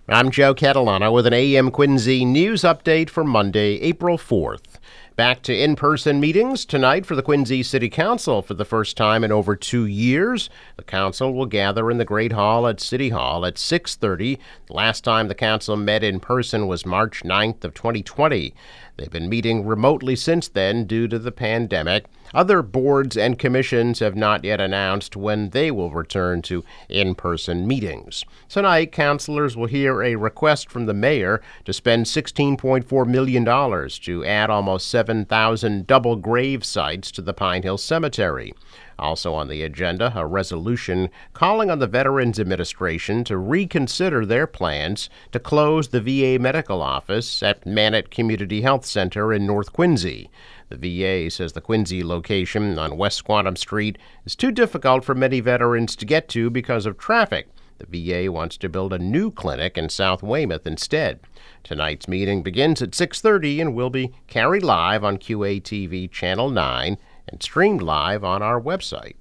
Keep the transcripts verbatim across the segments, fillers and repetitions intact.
I'm Joe Catalano with an A M Quincy news update for Monday, April fourth. Back to in-person meetings tonight for the Quincy City Council for the first time in over two years. The council will gather in the Great Hall at City Hall at six thirty. The last time the council met in person was March ninth of twenty twenty. They've been meeting remotely since then due to the pandemic. Other boards and commissions have not yet announced when they will return to in-person meetings. Tonight, councilors will hear a request from the mayor to spend sixteen point four million dollars to add almost seven thousand double grave sites to the Pine Hill Cemetery. Also on the agenda, a resolution calling on the Veterans Administration to reconsider their plans to close the V A medical office at Mannett Community Health Center in North Quincy. The V A says the Quincy location on West Squantum Street is too difficult for many veterans to get to because of traffic. The V A wants to build a new clinic in South Weymouth instead. Tonight's meeting begins at six thirty and will be carried live on Q A T V Channel nine and streamed live on our website.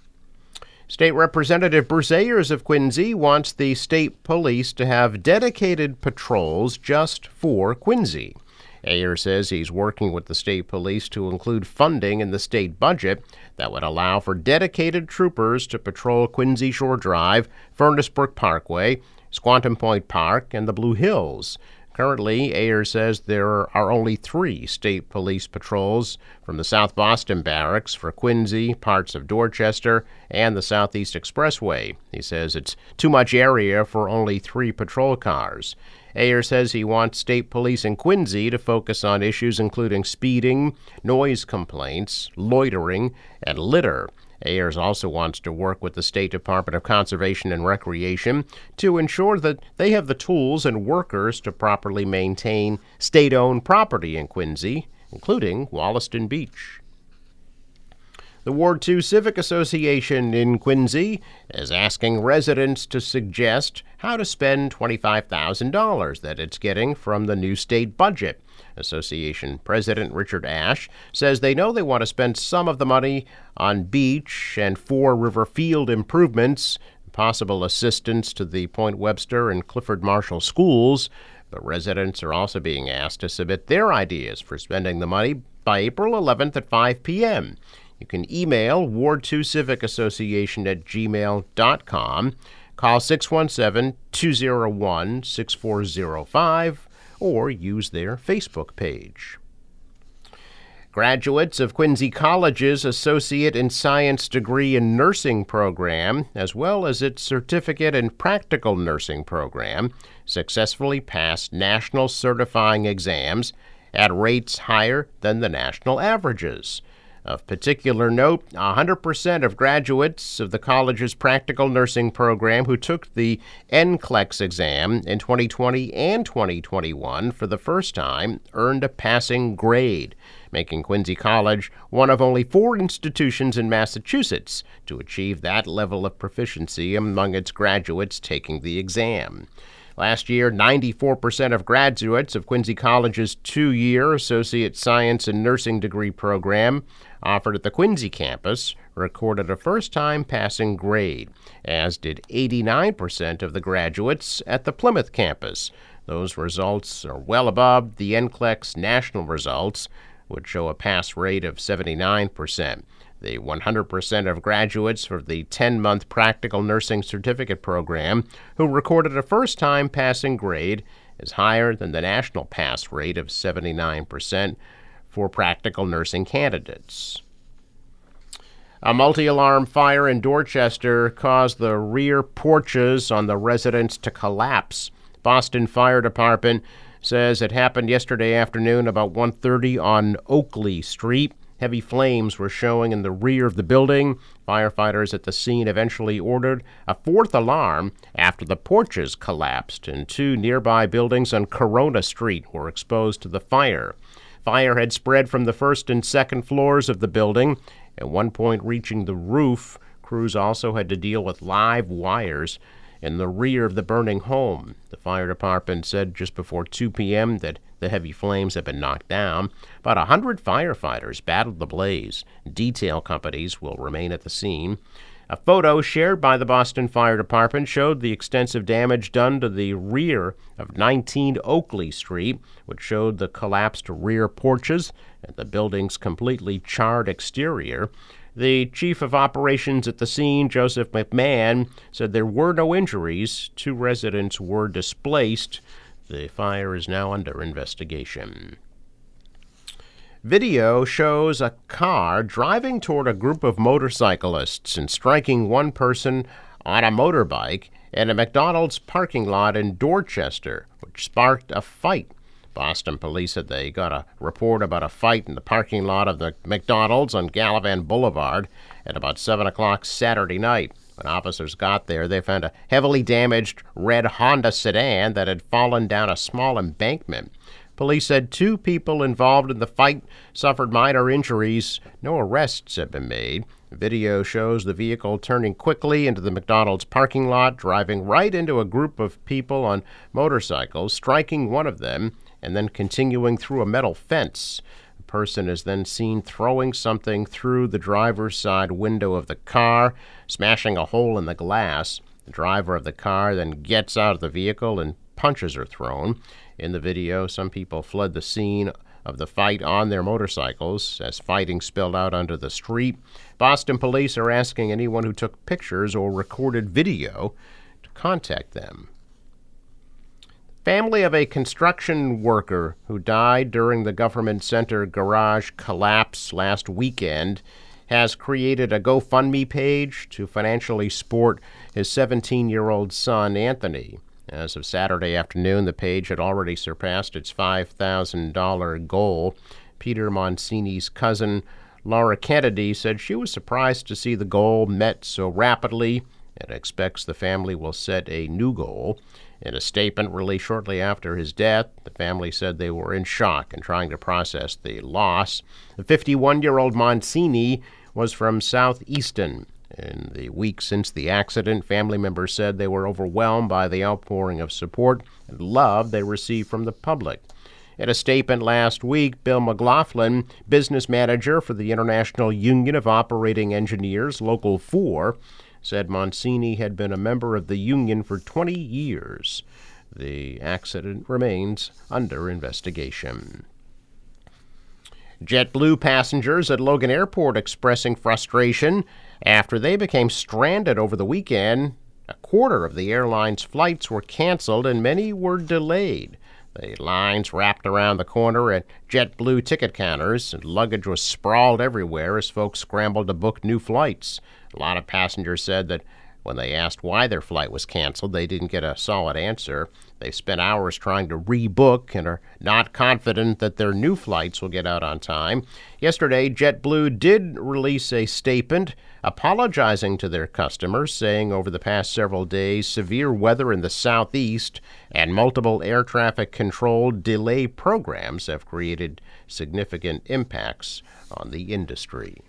State Representative Bruce Ayers of Quincy wants the state police to have dedicated patrols just for Quincy. Ayers says he's working with the state police to include funding in the state budget that would allow for dedicated troopers to patrol Quincy Shore Drive, Furnace Brook Parkway, Squantum Point Park, and the Blue Hills. Currently, Ayers says there are only three state police patrols from the South Boston Barracks for Quincy, parts of Dorchester, and the Southeast Expressway. He says it's too much area for only three patrol cars. Ayers says he wants state police in Quincy to focus on issues including speeding, noise complaints, loitering, and litter. Ayers also wants to work with the State Department of Conservation and Recreation to ensure that they have the tools and workers to properly maintain state-owned property in Quincy, including Wollaston Beach. The Ward two Civic Association in Quincy is asking residents to suggest how to spend twenty-five thousand dollars that it's getting from the new state budget. Association President Richard Ash says they know they want to spend some of the money on beach and Four River Field improvements, possible assistance to the Point Webster and Clifford Marshall schools, but residents are also being asked to submit their ideas for spending the money by April eleventh at five p.m. You can email Ward two Civic Association at gmail dot com, call six one seven, two oh one, six four oh five, or use their Facebook page. Graduates of Quincy College's Associate in Science degree in nursing program, as well as its Certificate in Practical Nursing program, successfully passed national certifying exams at rates higher than the national averages. Of particular note, one hundred percent of graduates of the college's practical nursing program who took the N C L E X exam in twenty twenty and twenty twenty-one for the first time earned a passing grade, making Quincy College one of only four institutions in Massachusetts to achieve that level of proficiency among its graduates taking the exam. Last year, ninety-four percent of graduates of Quincy College's two-year Associate Science and Nursing degree program offered at the Quincy campus recorded a first-time passing grade, as did eighty-nine percent of the graduates at the Plymouth campus. Those results are well above the N C L E X national results, which show a pass rate of seventy-nine percent. The one hundred percent of graduates for the ten-month Practical Nursing Certificate program who recorded a first-time passing grade is higher than the national pass rate of seventy-nine percent for practical nursing candidates. A multi-alarm fire in Dorchester caused the rear porches on the residence to collapse. Boston Fire Department says it happened yesterday afternoon about one thirty on Oakley Street. Heavy flames were showing in the rear of the building. Firefighters at the scene eventually ordered a fourth alarm after the porches collapsed and two nearby buildings on Corona Street were exposed to the fire. Fire had spread from the first and second floors of the building, at one point reaching the roof. Crews also had to deal with live wires in the rear of the burning home. The fire department said just before two p.m. that the heavy flames had been knocked down. About one hundred firefighters battled the blaze. Detail companies will remain at the scene. A photo shared by the Boston Fire Department showed the extensive damage done to the rear of nineteen Oakley Street, which showed the collapsed rear porches and the building's completely charred exterior. The chief of operations at the scene, Joseph McMahon, said there were no injuries. Two residents were displaced. The fire is now under investigation. Video shows a car driving toward a group of motorcyclists and striking one person on a motorbike in a McDonald's parking lot in Dorchester, which sparked a fight. Boston police said they got a report about a fight in the parking lot of the McDonald's on Gallivan Boulevard at about seven o'clock Saturday night. When officers got there, they found a heavily damaged red Honda sedan that had fallen down a small embankment. Police said two people involved in the fight suffered minor injuries. No arrests have been made. Video shows the vehicle turning quickly into the McDonald's parking lot, driving right into a group of people on motorcycles, striking one of them, and then continuing through a metal fence. The person is then seen throwing something through the driver's side window of the car, smashing a hole in the glass. The driver of the car then gets out of the vehicle and punches are thrown. In the video, some people fled the scene of the fight on their motorcycles as fighting spilled out onto the street. Boston police are asking anyone who took pictures or recorded video to contact them. Family of a construction worker who died during the government center garage collapse last weekend has created a GoFundMe page to financially support his seventeen-year-old son, Anthony. As of Saturday afternoon, the page had already surpassed its five thousand dollars goal. Peter Monsini's cousin, Laura Kennedy, said she was surprised to see the goal met so rapidly and expects the family will set a new goal. In a statement released shortly after his death, the family said they were in shock and trying to process the loss. The fifty-one-year-old Monsini was from South Easton. In the week since the accident, family members said they were overwhelmed by the outpouring of support and love they received from the public. In a statement last week, Bill McLaughlin, business manager for the International Union of Operating Engineers, Local four, said Monsini had been a member of the union for twenty years. The accident remains under investigation. JetBlue passengers at Logan Airport expressing frustration after they became stranded over the weekend. A quarter of the airline's flights were canceled and many were delayed. The lines wrapped around the corner at JetBlue ticket counters, and luggage was sprawled everywhere as folks scrambled to book new flights. A lot of passengers said that when they asked why their flight was canceled, they didn't get a solid answer. They spent hours trying to rebook and are not confident that their new flights will get out on time. Yesterday, JetBlue did release a statement apologizing to their customers, saying over the past several days, severe weather in the southeast and multiple air traffic control delay programs have created significant impacts on the industry.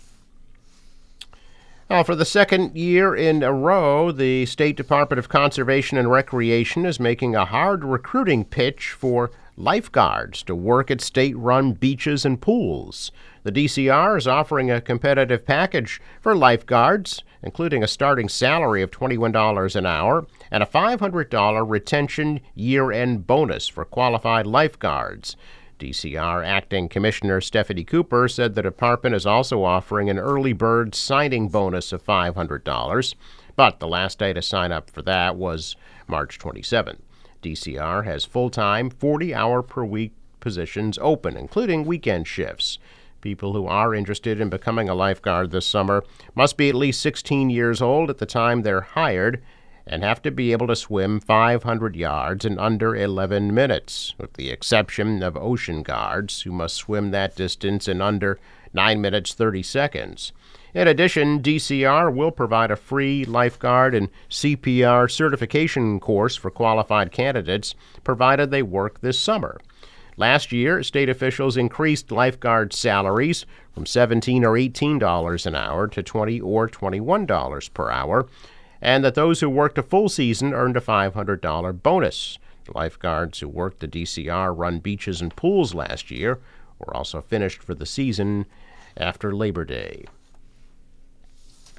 Now, for the second year in a row, the State Department of Conservation and Recreation is making a hard recruiting pitch for lifeguards to work at state-run beaches and pools. The D C R is offering a competitive package for lifeguards, including a starting salary of twenty-one dollars an hour and a five hundred dollars retention year-end bonus for qualified lifeguards. D C R Acting Commissioner Stephanie Cooper said the department is also offering an early bird signing bonus of five hundred dollars, but the last day to sign up for that was March twenty-seventh. D C R has full-time, forty-hour-per-week positions open, including weekend shifts. People who are interested in becoming a lifeguard this summer must be at least sixteen years old at the time they're hired and have to be able to swim five hundred yards in under eleven minutes, with the exception of ocean guards, who must swim that distance in under nine minutes thirty seconds. In addition, D C R will provide a free lifeguard and C P R certification course for qualified candidates, provided they work this summer. Last year, state officials increased lifeguard salaries from seventeen or eighteen dollars an hour to twenty or twenty-one dollars per hour, and that those who worked a full season earned a five hundred dollars bonus. The lifeguards who worked the D C R-run beaches and pools last year were also finished for the season after Labor Day.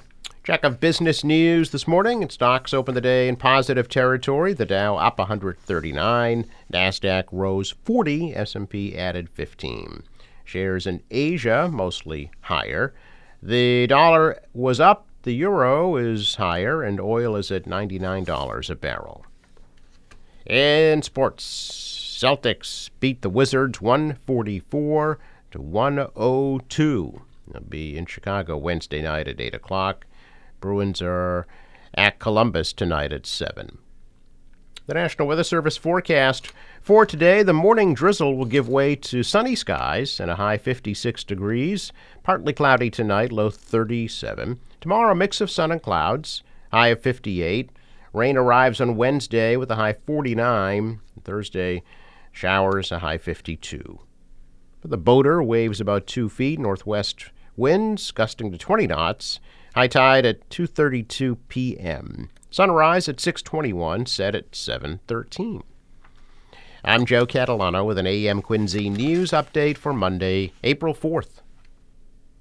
Check of business news this morning. Stocks opened the day in positive territory. The Dow up one hundred thirty-nine. NASDAQ rose forty. S and P added fifteen. Shares in Asia mostly higher. The dollar was up. The euro is higher. And oil is at ninety-nine dollars a barrel. In sports, Celtics beat the Wizards one forty-four to one oh two. They'll be in Chicago Wednesday night at eight o'clock. Bruins are at Columbus tonight at seven. The National Weather Service forecast for today: the morning drizzle will give way to sunny skies and a high fifty-six degrees. Partly cloudy tonight, low thirty-seven. Tomorrow, a mix of sun and clouds, high of fifty-eight. Rain arrives on Wednesday with a high forty-nine. Thursday, showers, a high fifty-two. For the boater, waves about two feet, northwest winds gusting to twenty knots. High tide at two thirty-two p.m. Sunrise at six twenty-one, set at seven thirteen. I'm Joe Catalano with an A M Quincy news update for Monday, April fourth.